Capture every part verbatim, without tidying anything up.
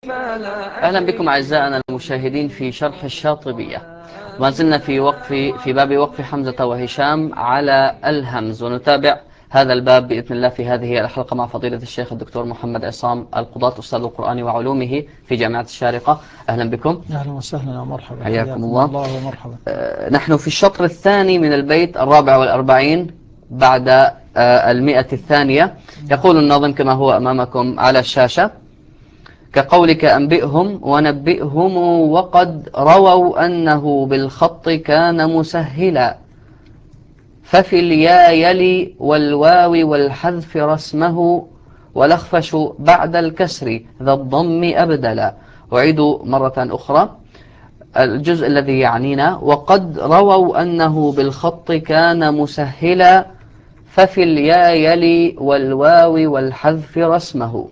أهلا بكم أعزائنا المشاهدين في شرح الشاطبية. ما زلنا في وقف في باب وقف حمزة وهشام على الهمز، ونتابع هذا الباب بإذن الله في هذه الحلقة مع فضيلة الشيخ الدكتور محمد عصام القضاة أستاذ القرآن وعلومه في جامعة الشارقة. أهلا بكم. أهلا وسهلا ومرحبا، حياكم حياكم الله. الله ومرحبا. آه، نحن في الشطر الثاني من البيت الرابع والأربعين بعد آه، المئة الثانية. يقول الناظم كما هو أمامكم على الشاشة: كقولك أنبئهم ونبئهم وقد رووا أنه بالخط كان مسهلا، ففي الياء يلي والواو والحذف رسمه، والأخفش بعد الكسر ذا الضم أبدلا. أعيد مرة أخرى الجزء الذي يعنينا: وقد رووا أنه بالخط كان مسهلا، ففي الياء يلي والواو والحذف رسمه.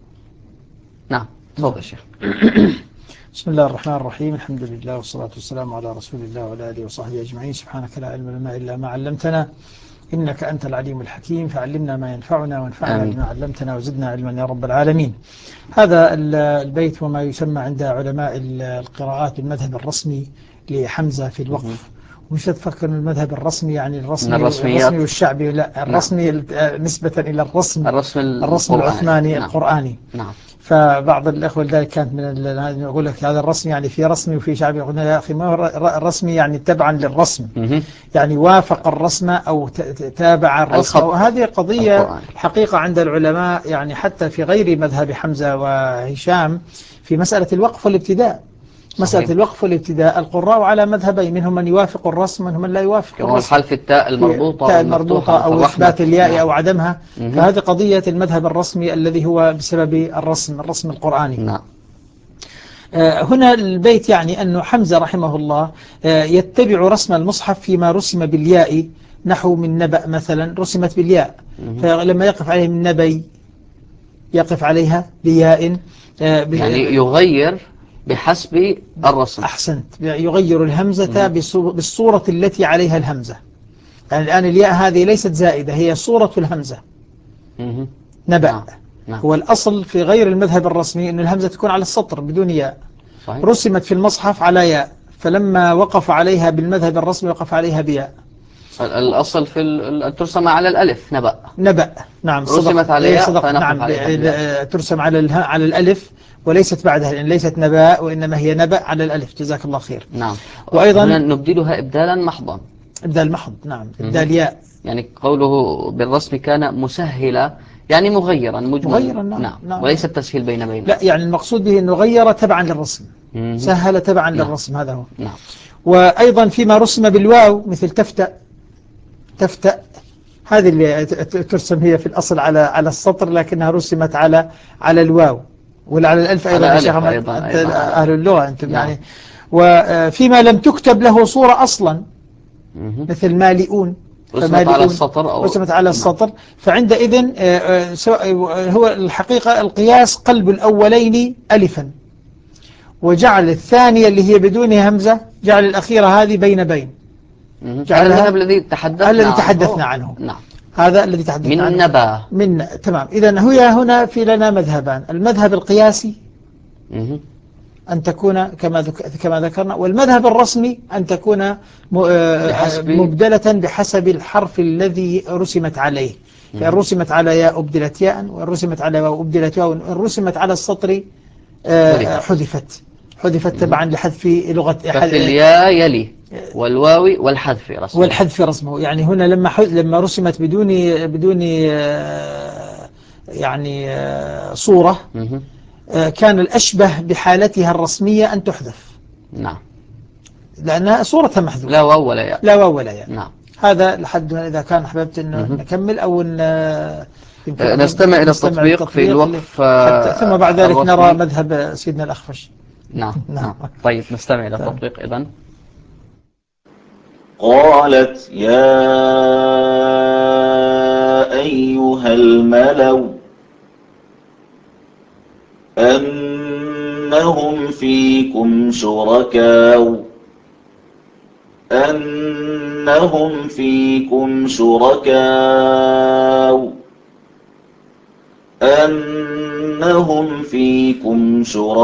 نعم، تفضل الشيخ. بسم الله الرحمن الرحيم، الحمد لله والصلاة والسلام على رسول الله وعلى آله وصحبه أجمعين. سبحانك لا علم لنا إلا ما علمتنا، إنك أنت العليم الحكيم، فعلمنا ما ينفعنا وانفعنا آمين. بما علمتنا وزدنا علما يا رب العالمين. هذا البيت وما يسمى عند علماء القراءات المذهب الرسمي لحمزة في الوقف. ومش تفكر المذهب الرسمي يعني من الرسمي الرسمي الرسميات. والشعبي، لا، نعم، الرسمي نسبة إلى الرسم الرسم الرسم القرآني. العثماني نعم. القرآني. نعم. فبعض الأخوة لذلك كانت من ال- يقول لك هذا الرسم يعني في رسمي وفي شعبي. يقولون يا أخي، ما هو الر- الرسمي يعني تبعا للرسم، مه. يعني وافق الرسم أو ت- ت- تابع الرسم. الخط وهذه قضية القرآني. حقيقة عند العلماء، يعني حتى في غير مذهب حمزة وهشام، في مسألة الوقف والابتداء. مسألة صحيح. الوقف والابتداء القراء على مذهبين، منهم من يوافق الرسم ومنهم من لا يوافق كما هو الرسم، الحال في التاء في المربوطة التاء أو المفتوحة المربوطة مثل أو رحمة. إثبات الياء نعم. أو عدمها. مه. فهذه قضية المذهب الرسمي الذي هو بسبب الرسم الرسم القرآني. نعم. آه، هنا البيت يعني أن حمزة رحمه الله آه، يتبع رسم المصحف فيما رسم بالياء، نحو من نبأ مثلا رسمت بالياء، مه. فلما يقف عليه من نبي يقف عليها بياء. آه، ب- يعني آه، يغير بحسب الرسم. أحسنت، يغير الهمزة مه. بصو- بالصورة التي عليها الهمزة. يعني الآن الياء هذه ليست زائدة، هي صورة الهمزة. مه. نبأ. نعم. نعم. هو الأصل في غير المذهب الرسمي أن الهمزة تكون على السطر بدون ياء، صحيح. رسمت في المصحف على ياء، فلما وقف عليها بالمذهب الرسمي وقف عليها بياء. ال- الأصل في ال- ال- ترسم على الألف نبأ. نبأ. نعم رسمت صدقت، إيه عليها صدقت، فنقف نعم. عليها بياء. ب- ترسم على اله على الألف وليست بعدها، لأن ليست نباء وإنما هي نبأ على الألف. جزاك الله خير. نعم. هنا وأيضا نبدلها إبدالا محضا. إبدال محض، نعم، مه. إبدال ياء. يعني قوله بالرسم كان مسهلا، يعني مغيرا مجمل. مغيرا، نعم نعم، نعم وليس نعم. التسهيل بين بين. لا، يعني المقصود به أنه غير تبعا للرسم، مه. سهل تبعا نعم. للرسم، هذا هو. نعم. وأيضا فيما رسم بالواو مثل تفتأ. تفتأ هذه اللي ترسم هي في الأصل على على السطر، لكنها رسمت على على الواو ولا على الألف أيضا. على يا شيخ ألف أحمد، أيضا، أنت أيضا على أهل ألف. اللغة أنتم نعم. يعني. وفيما لم تكتب له صورة أصلا مه. مثل مالئون، رسمت على فمالئون السطر أو رسمت على نعم. السطر. فعندئذ آه، آه، سواء- هو الحقيقة القياس قلب الأولين ألفا، وجعل الثانية اللي هي بدون همزة، جعل الأخيرة هذه بين بين، مه. هذا جعلها المذهب الذي تحدثنا الذي تحدثنا عنه. عنه. نعم. هذا الذي تحدثنا من عنه نبا. من تمام. إذن هي هنا في لنا مذهبان: المذهب القياسي مه. أن تكون كما ذك- كما ذكرنا، والمذهب الرسمي أن تكون م- آه، بحسب. مبدلة بحسب الحرف الذي رسمت عليه. فإن مه. رسمت على ياء أبدلت ياء، وإن رسمت على واو أبدلت واو، وإن رسمت على السطر آه، حذفت. حذفت. حذفت مه. تبعا لحذف لغة ففي ح- الياء يلي والواو والحذف رسمه. والحذف رسمه. يعني هنا لما ح- لما رسمت بدون بدون آه، يعني آه، صورة، مه. آه، كان الأشبه بحالتها الرسمية أن تحذف، نعم. لأنها صورتها لا محذوفة. واو ولا ياء. لا واو ولا ياء. نعم. هذا لحد هنا. إذا كان أحببت أن مه. نكمل أو أن آه، يمكن آه، أن نستمع إلى نستمع التطبيق في للتطبيق ل- الوقف حتى ثم بعد آه، ذلك نرى الرسمي. مذهب سيدنا الأخفش. نعم. نعم. نعم. طيب نستمع إلى تمام. التطبيق إذن. قالت يا أيها الملأ أنهم فيكم شركاء أنهم فيكم شركاء أنهم أنهم فيكم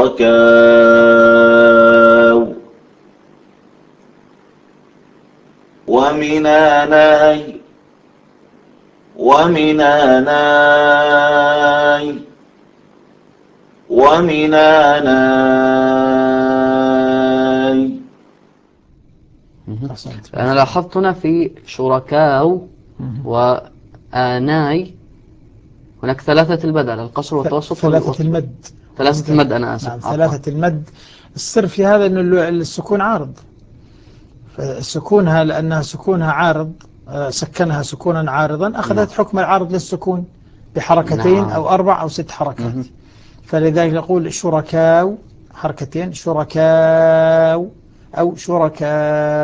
شركاء ومن آناء ومن آناء ومن آناء أنا لاحظت هنا في شركاء وآناي هناك ثلاثة البدل، القصر والتوسط ثلاثة المد. ثلاثة المد أنا آسف. نعم ثلاثة المد. السر في هذا أن السكون عارض، فسكونها لأنها سكونها عارض سكنها سكونا عارضا أخذت نعم. حكم العارض للسكون بحركتين نعم. أو أربع أو ست حركات. مه. فلذلك نقول شركاء حركتين شركاء أو شركاء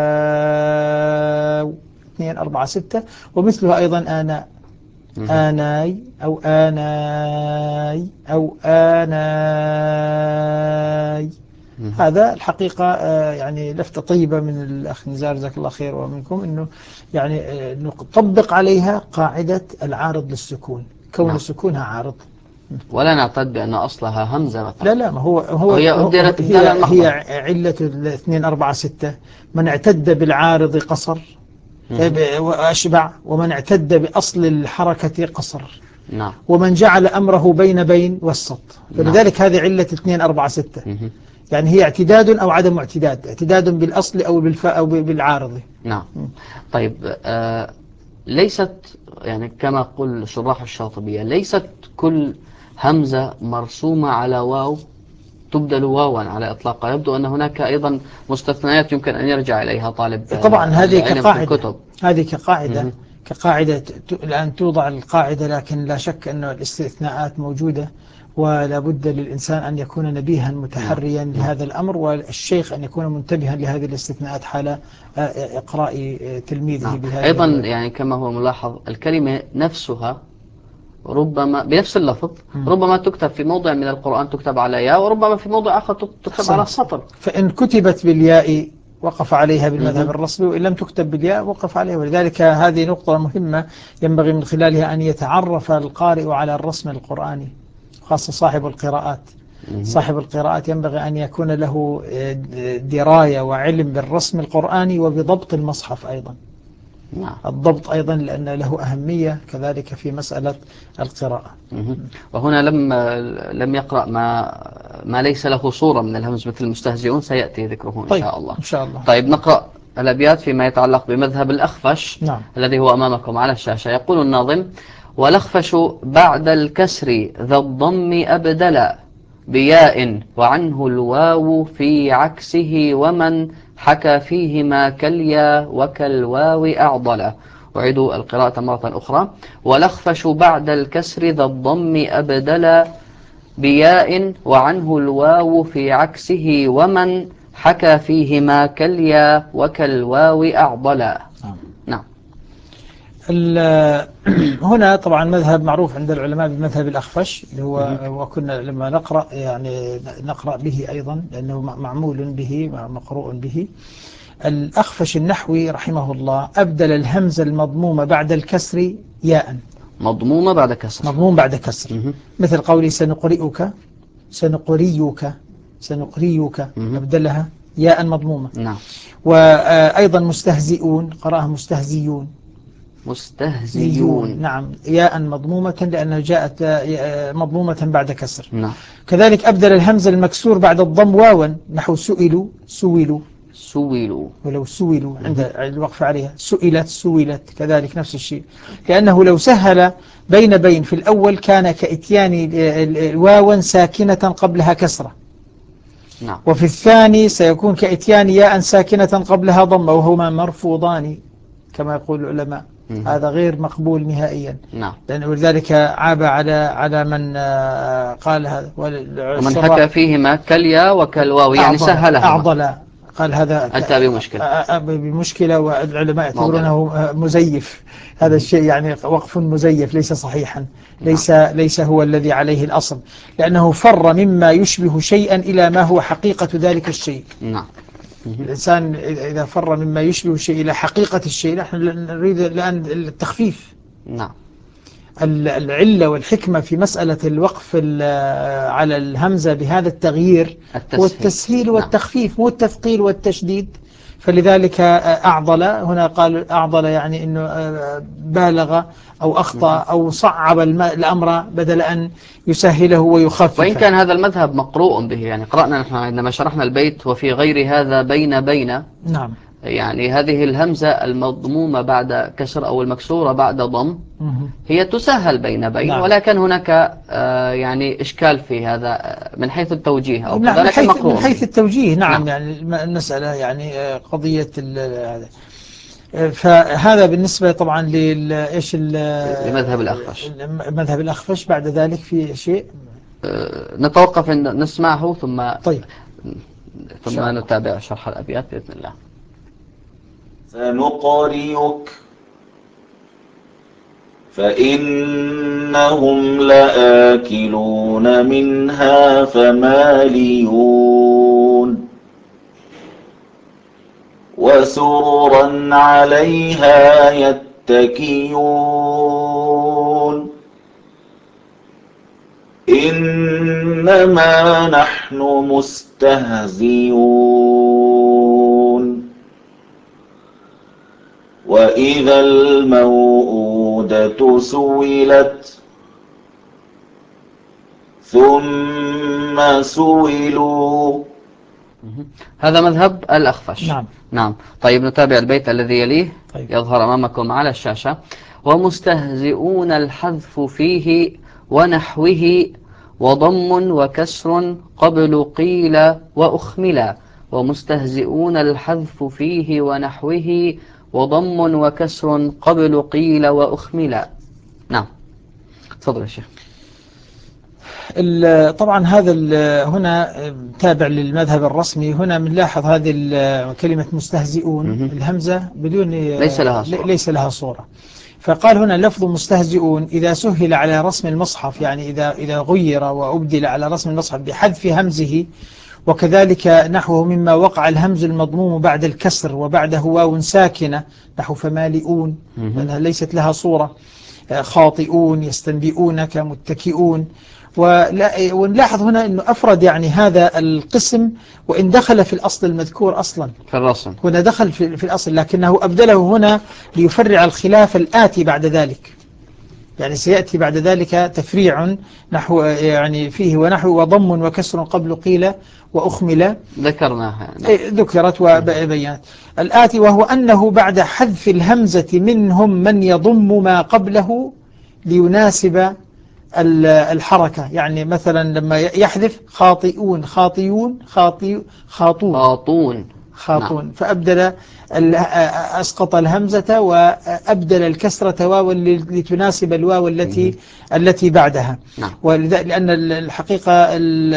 اثنين أربعة ستة، ومثلها أيضا آناء آناي أو آناي أو آناي. هذا الحقيقة يعني لفتة طيبة من الأخ نزار جزاك الله خير ومنكم، أنه يعني نطبق عليها قاعدة العارض للسكون، كون نعم. سكونها عارض، ولا نعتد بأن أصلها همزة مثلا. لا لا ما هو هو هي هي, هي علة الاثنين أربعة ستة. من اعتد بالعارض قصر وأشبع، ومن اعتد بأصل الحركة قصر. نعم. ومن جعل أمره بين بين وسط. فلذلك نعم. هذه علة اثنين أربعة ستة. يعني هي اعتداد أو عدم اعتداد، اعتداد بالأصل أو بالفاء أو بالعارض. نعم. طيب آه ليست يعني كما قل شراح الشاطبية ليست كل همزة مرسومة على واو تبدل واوا على إطلاقها. يبدو أن هناك أيضا مستثنيات يمكن أن يرجع إليها طالب طبعا هذه كقاعدة الكتب. هذه كقاعدة م- كقاعدة الآن توضع القاعدة، لكن لا شك أن الاستثناءات موجودة، ولا بد للإنسان أن يكون نبيها متحريا نعم. لهذا الأمر، والشيخ أن يكون منتبها لهذه الاستثناءات حال إقراء تلميذه نعم. بهذه أيضا الرواية. يعني كما هو ملاحظ الكلمة نفسها ربما بنفس اللفظ ربما تكتب في موضع من القرآن تكتب على ياء، وربما في موضع آخر تكتب حسنت. على سطر. فإن كتبت بالياء وقف عليها بالمذهب الرسمي، وإن لم تكتب بالياء وقف عليها. ولذلك هذه نقطة مهمة ينبغي من خلالها أن يتعرف القارئ على الرسم القرآني، خاصة صاحب القراءات. صاحب القراءات ينبغي أن يكون له دراية وعلم بالرسم القرآني وبضبط المصحف أيضا. نعم. الضبط أيضا لأن له أهمية كذلك في مسألة القراءة. وهنا لم لم يقرأ ما ما ليس له صورة من الهمز مثل المستهزئون، سيأتي ذكره إن طيب شاء الله. إن شاء الله. طيب نقرأ الأبيات فيما يتعلق بمذهب الأخفش. نعم. الذي هو أمامكم على الشاشة. يقول الناظم: والأخفش بعد الكسر ذا الضم أبدلا بياء وعنه الواو في عكسه ومن حكى فيهما كاليا وكالواو أعضلا. أعيد القراءة مرة أخرى: والأخفش بعد الكسر ذا الضم أبدلا بياء وعنه الواو في عكسه ومن حكى فيهما كاليا وكالواو أعضلا. نعم. هنا طبعا مذهب معروف عند العلماء بمذهب الأخفش، اللي هو وكنا لما نقرأ يعني نقرأ به أيضا لأنه معمول به مقروء به. الأخفش النحوي رحمه الله أبدل الهمزة المضمومة بعد الكسر ياء. مضمومة بعد كسر. مضموم بعد كسر. مثل قولي سنقرئك سنقريك سنقريك أبدلها ياء مضمومة. نعم. وأيضا مستهزئون قرأها مستهزيون. مستهزيون. نعم ياء مضمومة لأنها جاءت مضمومة بعد كسر. نعم. كذلك أبدل الهمزة المكسور بعد الضم واوا نحو سئلوا سويلوا سويلوا، ولو سويلوا عند الوقف عليها سئلت سويلت كذلك نفس الشيء، لأنه لو سهل بين بين في الأول كان كإتيان واوا ساكنة قبلها كسرة. نعم. وفي الثاني سيكون كإتيان ياء ساكنة قبلها ضمة، وهما مرفوضان كما يقول العلماء. مم. هذا غير مقبول نهائيا. نعم. ولذلك عاب على على من قال هذا. ومن حكى فيهما كاليا وكالواو يعني سهلها أعضل قال هذا أتى بمشكلة بمشكلة والعلماء يعتبرونه مزيف. هذا الشيء يعني وقف مزيف ليس صحيحا. ليس نعم. ليس هو الذي عليه الأصل، لأنه فر مما يشبه شيئا إلى ما هو حقيقة ذلك الشيء. نعم. الإنسان إذا فر مما يشبه شيء إلى حقيقة الشيء، نحن نريد الآن التخفيف. نعم. العلة والحكمة في مسألة الوقف على الهمزة بهذا التغيير هو التسهيل والتخفيف، مو التثقيل والتشديد. فلذلك أعضل هنا، قال أعضل يعني أنه بالغ أو أخطأ أو صعب الأمر بدل أن يسهله ويخففه. وإن كان هذا المذهب مقروء به، يعني قرأنا نحن عندما شرحنا البيت وفي غير هذا بين بين، نعم، يعني هذه الهمزة المضمومة بعد كسر أو المكسورة بعد ضم هي تسهل بين بين. نعم. ولكن هناك آه يعني إشكال في هذا من حيث التوجيه أو نعم، من حيث, من حيث التوجيه. نعم, نعم يعني المسألة يعني قضية هذا. فهذا بالنسبة طبعا لإيش لمذهب الأخفش. مذهب الأخفش. بعد ذلك في شيء أه نتوقف أن نسمعه ثم طيب ثم نتابع شرح الأبيات بإذن الله. سنقرئك فإنهم لآكلون منها فماليون وسررا عليها يتكئون إنما نحن مستهزئون وإذا الموءودة سئلت ثم سئلوا. هذا مذهب الأخفش. نعم. نعم. طيب نتابع البيت الذي يليه. طيب. يظهر أمامكم على الشاشة. ومستهزئون الحذف فيه ونحوه وضم وكسر قبل قيل وأخملا. ومستهزئون الحذف فيه ونحوه وضم وكسر قبل قيل وأخملا. نعم تفضل يا شيخ. طبعا هذا هنا تابع للمذهب الرسمي. هنا بنلاحظ هذه كلمة مستهزئون الهمزة بدون ليس لها صورة. ليس لها صورة. فقال هنا لفظ مستهزئون إذا سهل على رسم المصحف، يعني إذا إذا غير وأبدل على رسم المصحف بحذف همزه، وكذلك نحوه مما وقع الهمز المضموم بعد الكسر وبعده واو ساكنة نحو فمالئون لأنها ليست لها صورة، خاطئون، يستنبئونك، متكئون. ونلاحظ هنا أنه أفرد يعني هذا القسم وإن دخل في الأصل المذكور أصلا في الرسم، هنا دخل في, في الأصل، لكنه أبدله هنا ليفرع الخلاف الآتي بعد ذلك. يعني سيأتي بعد ذلك تفريع نحو يعني فيه ونحو وضم وكسر قبل قيل وأخمل ذكرناها ذكرت وبيانت الآتي، وهو أنه بعد حذف الهمزة منهم من يضم ما قبله ليناسب الحركة. يعني مثلا لما يحذف خاطئون خاطئون خاطئ خاطون خاطون خاطون نعم. فأبدل أسقط الهمزة وأبدل الكسرة واو لتناسب الواو التي التي بعدها نعم. لأن الحقيقة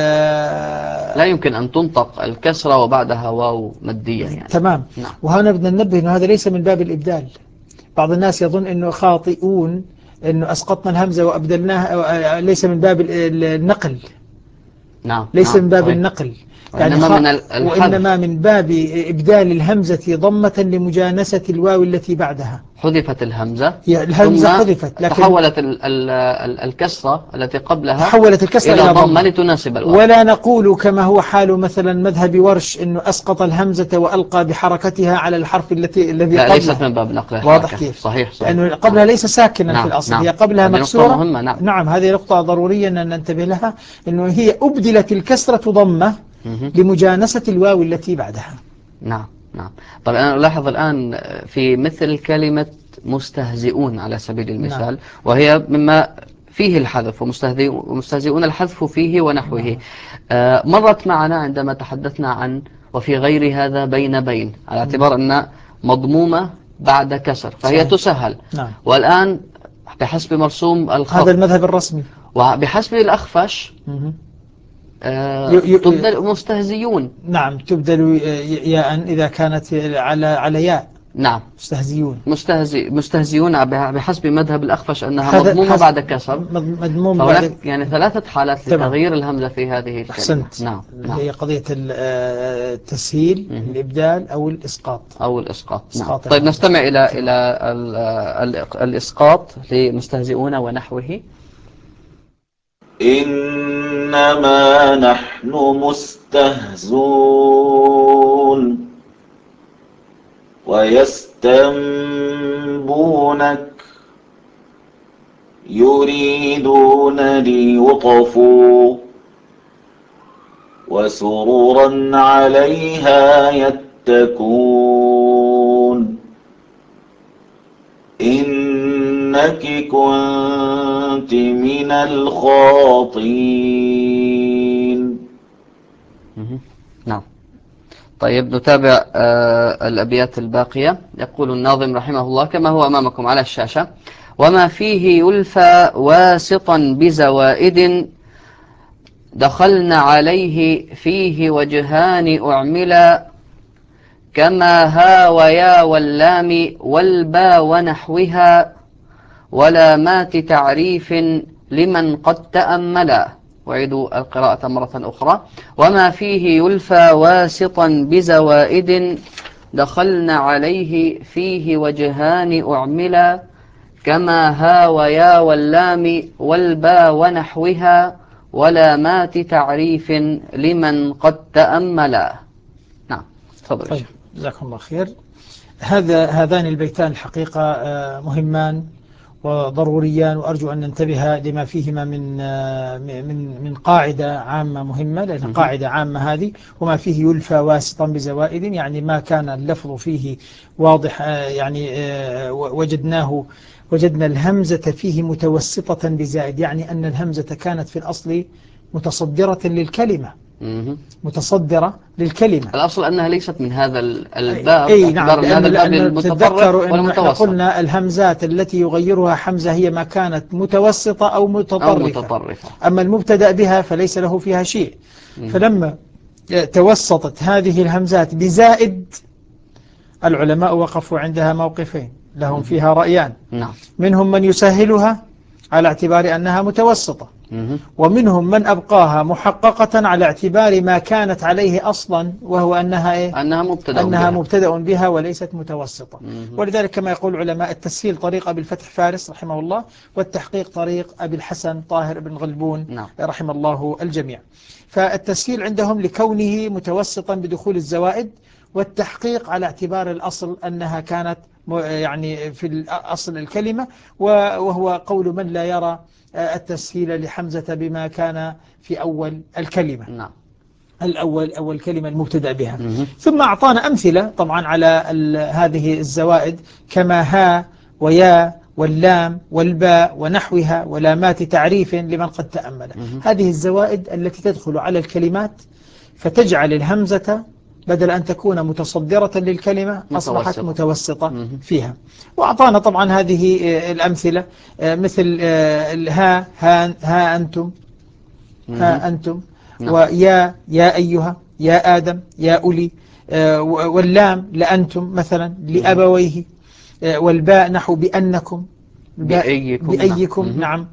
لا يمكن أن تنطق الكسرة وبعدها واو مادية يعني. تمام نعم. وهنا بدنا ننبه أنه هذا ليس من باب الإبدال. بعض الناس يظن أنه خاطئون أنه أسقطنا الهمزة وأبدلناها، ليس من باب النقل. نعم. ليس نعم. من باب طيب. النقل يعني خ... من وإنما من باب إبدال الهمزة ضمة لمجانسة الواو التي بعدها. حذفت الهمزة الهمزة حذفت لكن تحولت ال ال ال الكسرة التي قبلها تحولت الكسرة إلى ضمة لتناسب الواو. ولا نقول كما هو حال مثلا مذهب ورش إنه أسقط الهمزة وألقى بحركتها على الحرف التي الذي لا قبلها. ليست من باب نقل الحركة. واضح كيف؟ صحيح صحيح. لأنه قبلها ليس ساكنا نعم. في الأصل. نعم. هي قبلها مكسورة. مهمة. نعم. نعم هذه نقطة ضرورية أن ننتبه لها، إنه هي أبدلت الكسرة ضمة لمجانسة الواو التي بعدها. نعم نعم. طب أنا ألاحظ الآن في مثل كلمة مستهزئون على سبيل المثال. نعم. وهي مما فيه الحذف ومستهزئون الحذف فيه ونحوه. نعم. آه مرت معنا عندما تحدثنا عن وفي غير هذا بين بين على اعتبار أن مضمومة بعد كسر فهي صحيح. تسهل. نعم. والآن بحسب مرسوم الخط هذا المذهب الرسمي وبحسب الأخفش آه تبدل مستهزئون. نعم تبدل ياء إذا كانت على على ياء نعم مستهزئون. مستهزئ مستهزئون بحسب مذهب الأخفش أنها هذا مضمومة حسب بعد كسر. مضموم فهناك بعد. يعني ثلاثة حالات تمام. لتغيير الهمزة في هذه الكلمة. أحسنت. نعم نعم. هي قضية التسهيل، مه. الإبدال أو الإسقاط. أو الإسقاط. نعم. إسقاط طيب الهمزة. نستمع إلى تمام. إلى ال- ال- الإسقاط لمستهزئون ونحوه. إنما نحن مستهزون ويستنبونك يريدون ليطفوا وسررا عليها يتكون إنك كنت من الخاطئين. مه. نعم. طيب نتابع آه الأبيات الباقية. يقول الناظم رحمه الله كما هو أمامكم على الشاشة: وما فيه يلفى واسطا بزوائد دخلن عليه فيه وجهان أعملا كما ها ويا واللام والبا ونحوها ولامات تعريف لمن قد تأملا. وعيد القراءة مرة أخرى: وما فيه يلفى واسطا بزوائد دخلن عليه فيه وجهان أعملا كما ها ويا واللام والبا ونحوها ولامات تعريف لمن قد تأملا. نعم تفضل. طيب جزاكم الله خير. هذا هذان البيتان الحقيقة مهمان وضروريان، وأرجو أن ننتبه لما فيهما من من من قاعدة عامة مهمة، لأن قاعدة عامة هذه: وما فيه يلفى واسطا بزوائد، يعني ما كان اللفظ فيه واضح، يعني وجدناه وجدنا الهمزة فيه متوسطة بزائد، يعني أن الهمزة كانت في الأصل متصدرة للكلمة، متصدرة للكلمة. الأصل أنها ليست من هذا الباب، أي نعم، اعتبار من هذا لأن الباب لأن تتذكروا للمتطرف أنه احنا والمتوسط. قلنا الهمزات التي يغيرها حمزة هي ما كانت متوسطة أو متطرفة، أو متطرفة. أما المبتدأ بها فليس له فيها شيء. مم. فلما توسطت هذه الهمزات بزائد، العلماء وقفوا عندها موقفين لهم مم. فيها رأيان. نعم. منهم من يسهلها على اعتبار أنها متوسطة، مم. ومنهم من أبقاها محققة على اعتبار ما كانت عليه أصلا، وهو أنها إيه؟ أنها مبتدأ أنها بها. مبتدأ بها وليست متوسطة. مم. ولذلك كما يقول علماء التسهيل طريق أبي الفتح فارس رحمه الله، والتحقيق طريق أبي الحسن طاهر بن غلبون نعم. رحم الله الجميع. فالتسهيل عندهم لكونه متوسطا بدخول الزوائد، والتحقيق على اعتبار الأصل أنها كانت يعني في أصل الكلمة، وهو قول من لا يرى التسهيل لحمزة بما كان في أول الكلمة. نعم. الأول أول كلمة المبتدأ بها. مم. ثم أعطانا أمثلة طبعا على هذه الزوائد كما ها ويا واللام والباء ونحوها ولامات تعريف لمن قد تأمل. مم. هذه الزوائد التي تدخل على الكلمات فتجعل الهمزة بدل أن تكون متصدرة للكلمة أصبحت متوسطة. متوسطة مم. فيها. وأعطانا طبعا هذه الأمثلة مثل ها ها, ها أنتم، ها أنتم، نعم. ويا يا أيها، يا آدم، يا أولي، واللام لأنتم مثلا لأبويه، والباء نحو بأنكم، بأيكم. بأيكم. نعم. نعم.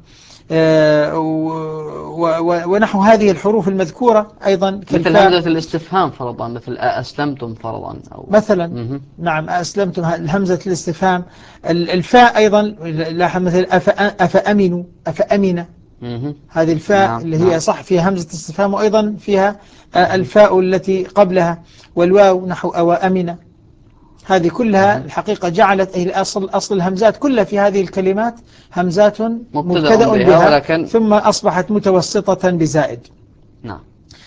ونحو هذه الحروف المذكورة أيضا مثل كالفاء، همزة الاستفهام فرضا، مثل أسلمتم فرضا أو مثلا. مم. نعم أسلمتم، همزة الاستفهام. الفاء أيضا لاحظ مثل أفأمنوا، أفأمن، مم. هذه الفاء نعم. اللي نعم. هي صح فيها همزة استفهام، وأيضا فيها الفاء التي قبلها، والواو نحو أو أمن. هذه كلها الحقيقة جعلت أصل أصل الهمزات كلها في هذه الكلمات همزات مبتدأ مبتدأ بها بها ولكن ثم أصبحت متوسطة بزائد. نعم.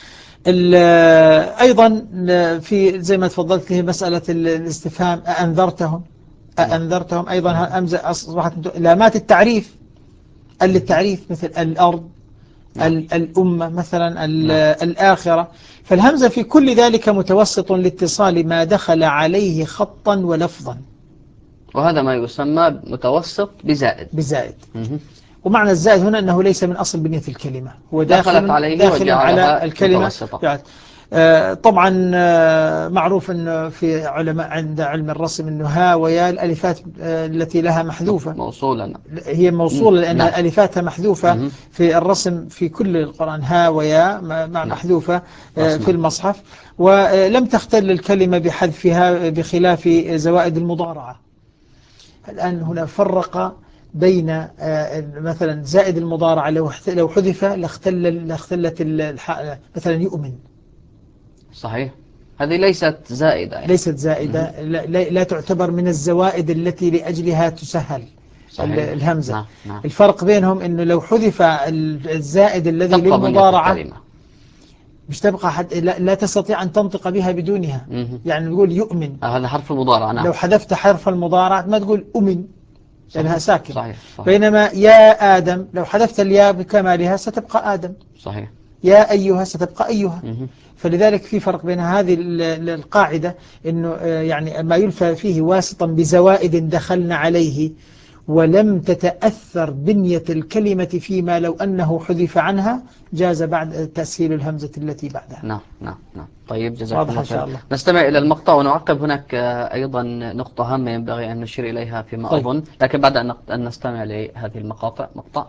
أيضا في زي ما تفضلت له مسألة الاستفهام أأنذرتهم، نعم. أأنذرتهم أيضا همزة أصبحت لامات التعريف، التعريف مثل الأرض، نعم. الأمة مثلا، نعم. الآخرة. فالهمزة في كل ذلك متوسط لاتصال ما دخل عليه خطا ولفظا، وهذا ما يسمى متوسط بزائد. بزائد. مم. ومعنى الزائد هنا أنه ليس من أصل بنية الكلمة، هو دخلت داخل عليه داخل على وجعلها الكلمة متوسطة. يعني آه، طبعا آه، معروف أنه في علماء عند علم الرسم أنه ها ويا الألفات آه، التي لها محذوفة موصولا. هي موصولة لأن نعم. ألفاتها محذوفة مم. في الرسم في كل القرآن، ها ويا نعم. محذوفة آه، في رسما. المصحف، ولم تختل الكلمة بحذفها بخلاف زوائد المضارعة. الآن هنا فرق بين آه، مثلا زائد المضارعة لو لو حذف لاختل لاختلت الح- مثلا يؤمن، صحيح، هذه ليست زائدة يعني. ليست مم. زائدة، لا, لا لا تعتبر من الزوائد التي لأجلها تسهل ال- صحيح. الهمزة. نعم نعم. الفرق بينهم أنه لو حذف ال- الزائد الذي تبقى بنية للمضارعة الكلمة. مش تبقى حد لا, لا تستطيع أن تنطق بها بدونها. مم. يعني نقول يؤمن، آه، هذا حرف المضارع. نعم. لو حذفت حرف المضارعة ما تقول أمن لأنها صحيح ساكنة. صحيح صحيح. بينما يا آدم لو حذفت الياء بكمالها ستبقى آدم، صحيح. يا أيها ستبقى أيها. مم. فلذلك في فرق بين هذه ال- ال- القاعدة أنه آه، يعني ما يلفى فيه واسطا بزوائد دخلنا عليه ولم تتأثر بنية الكلمة فيما لو أنه حذف عنها جاز بعد تسهيل الهمزة التي بعدها. نعم نعم نعم. طيب جزاكم واضح الله إن شاء خير. الله. نستمع إلى المقطع ونعقب. هناك آه، أيضا نقطة هامة ينبغي أن نشير إليها فيما طيب. أظن، لكن بعد أن نق- أن نستمع لهذه المقاطع. مقطع.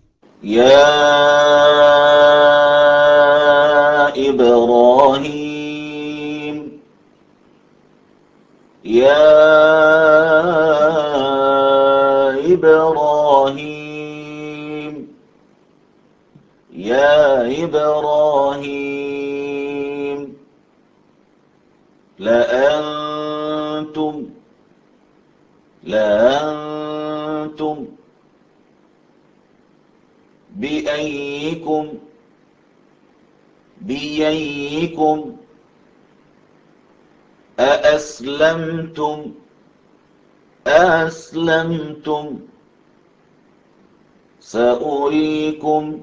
يا إبراهيم يا إبراهيم يا إبراهيم لأنتم لأنتم بأيكم بأيكم أأسلمتم أسلمتم سأريكم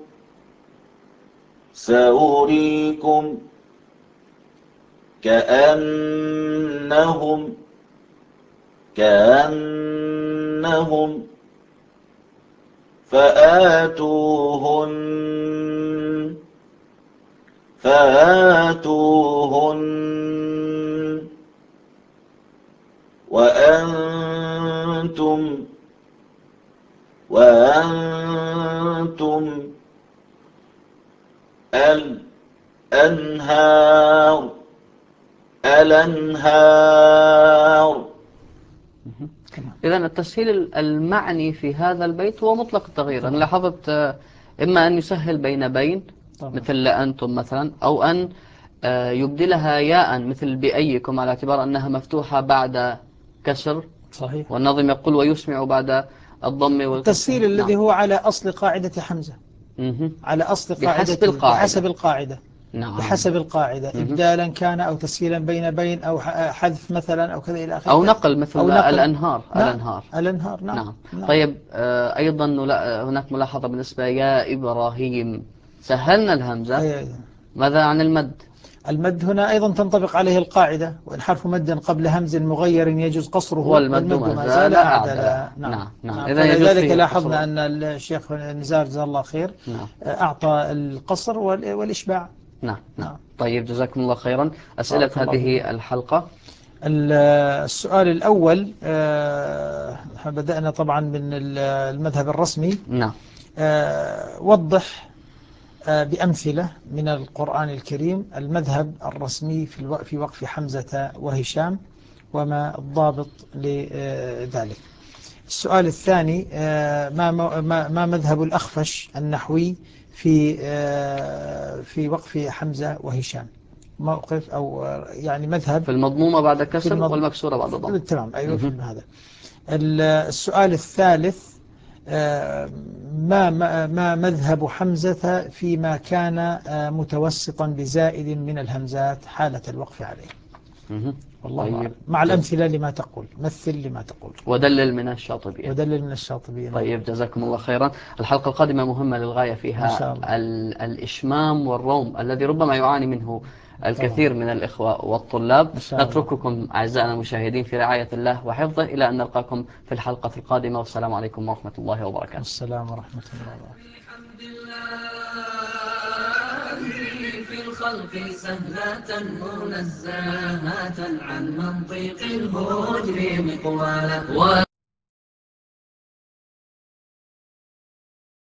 سأريكم كأنهم كأنهم فآتوهن فآتوهن وأنتم وأنتم الأنهار الأنهار. إذا التسهيل المعني في هذا البيت هو مطلق التغيير. أنا طبعا. لاحظت آه، إما أن يسهل بين بين طبعا. مثل لأنتم مثلا، أو أن آه، يبدلها ياء مثل بأيكم على اعتبار أنها مفتوحة بعد كسر، صحيح. والنظم يقول ويسمع بعد الضم والكسر. التسهيل نعم. الذي هو على أصل قاعدة حمزة، مه. على أصل بحسب قاعدته بحسب القاعدة. القاعدة، نعم. بحسب القاعدة مه. إبدالا كان أو تسهيلا بين بين أو ح- حذف مثلا أو كذا إلى أو آخره، نقل مثل أو نقل. الأنهار. نعم. الأنهار. الأنهار. نعم. نعم. نعم. طيب آه، أيضا نلا- هناك ملاحظة بالنسبة يا إبراهيم، سهلنا الهمزة. أي- ماذا عن المد؟ المد هنا أيضا تنطبق عليه القاعدة، وإن حرف مد قبل همز مغير يجوز قصره والمد والمد ما ما زال زال أعدل. أعدلا. نعم. نعم نعم. نعم. إذا يجوز فلذلك فيه القصر لاحظنا وال- أن الشيخ نزار جزاه الله خير نعم أعطى القصر وال- والإشباع. نعم نعم. نعم. طيب جزاكم الله خيرا. أسئلة بارك الله فيكم. هذه الحلقة. ال- السؤال الأول آه، بدأنا طبعا من ال- المذهب الرسمي. نعم. آه، وضح آه، بأمثلة من القرآن الكريم المذهب الرسمي في الو- في وقف حمزة وهشام وما الضابط لذلك. السؤال الثاني آه، ما ما ما مذهب الأخفش النحوي في آه، في وقف حمزة وهشام، موقف أو آه، يعني مذهب في المضمومة بعد في كسر المض... والمكسورة بعد ضم. تمام. أيوة في مه. هذا. ال- السؤال الثالث آه، ما ما ما مذهب حمزة فيما كان آه، متوسطا بزائد من الهمزات حالة الوقف عليه. مه. والله طيب أعلم، مع جز... الأمثلة لما تقول، مثل لما تقول. ودلل من الشاطبية. ودلل من الشاطبية. نعم. طيب جزاكم الله خيرا. الحلقة القادمة مهمة للغاية، إن فيها شاء الله. ال الإشمام والروم الذي ربما يعاني منه طبعا. الكثير من الإخوة والطلاب. إن شاء الله. نترككم أعزائنا المشاهدين في رعاية الله وحفظه إلى أن نلقاكم في الحلقة القادمة، والسلام عليكم ورحمة الله وبركاته. والسلام ورحمة الله وبركاته. الخلق سهلة منزهة عن منطق الهجر مقوالا.